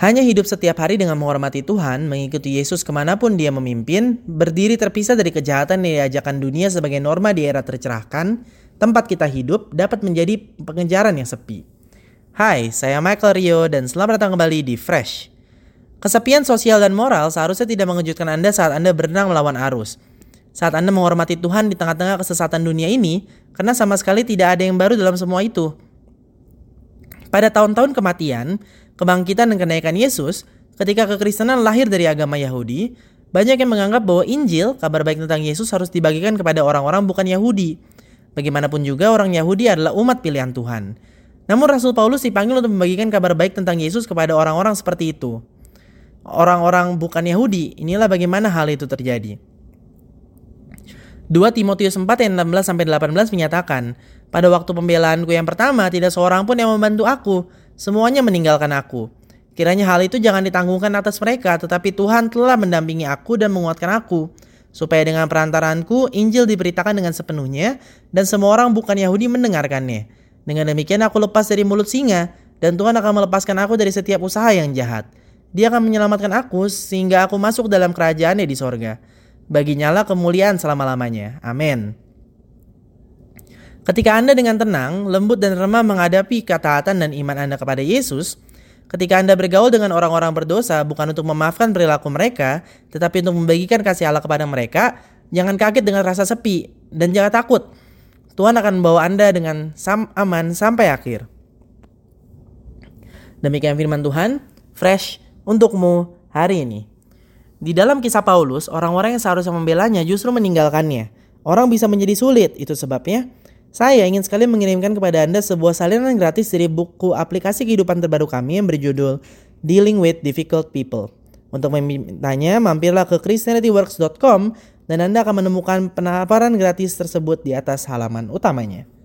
Hanya hidup setiap hari dengan menghormati Tuhan, mengikuti Yesus kemanapun dia memimpin, berdiri terpisah dari kejahatan yang diajarkan dunia sebagai norma di era tercerahkan, tempat kita hidup dapat menjadi pengejaran yang sepi. Hai, saya Michael Rio dan selamat datang kembali di Fresh. Kesepian sosial dan moral seharusnya tidak mengejutkan Anda saat Anda berenang melawan arus. Saat Anda menghormati Tuhan di tengah-tengah kesesatan dunia ini, karena sama sekali tidak ada yang baru dalam semua itu. Pada tahun-tahun kematian, kebangkitan dan kenaikan Yesus, ketika kekristenan lahir dari agama Yahudi, banyak yang menganggap bahwa Injil, kabar baik tentang Yesus harus dibagikan kepada orang-orang bukan Yahudi. Bagaimanapun juga orang Yahudi adalah umat pilihan Tuhan. Namun Rasul Paulus dipanggil untuk membagikan kabar baik tentang Yesus kepada orang-orang seperti itu. Orang-orang bukan Yahudi, inilah bagaimana hal itu terjadi. 2 Timotius 4 ayat 16-18 menyatakan, pada waktu pembelaanku yang pertama tidak seorang pun yang membantu aku, semuanya meninggalkan aku. Kiranya hal itu jangan ditanggungkan atas mereka, tetapi Tuhan telah mendampingi aku dan menguatkan aku, supaya dengan perantaraanku Injil diberitakan dengan sepenuhnya dan semua orang bukan Yahudi mendengarkannya. Dengan demikian aku lepas dari mulut singa, dan Tuhan akan melepaskan aku dari setiap usaha yang jahat. Dia akan menyelamatkan aku sehingga aku masuk dalam kerajaannya di sorga. Baginya lah kemuliaan selama-lamanya. Amin. Ketika Anda dengan tenang, lembut dan remah menghadapi ketaatan dan iman Anda kepada Yesus, ketika Anda bergaul dengan orang-orang berdosa bukan untuk memaafkan perilaku mereka, tetapi untuk membagikan kasih Allah kepada mereka, jangan kaget dengan rasa sepi dan jangan takut. Tuhan akan membawa Anda dengan aman sampai akhir. Demikian firman Tuhan, fresh untukmu hari ini. Di dalam kisah Paulus, orang-orang yang seharusnya membelanya justru meninggalkannya. Orang bisa menjadi sulit, itu sebabnya saya ingin sekali mengirimkan kepada Anda sebuah salinan gratis dari buku aplikasi kehidupan terbaru kami yang berjudul Dealing with Difficult People. Untuk memintanya, mampirlah ke christianityworks.com dan Anda akan menemukan penawaran gratis tersebut di atas halaman utamanya.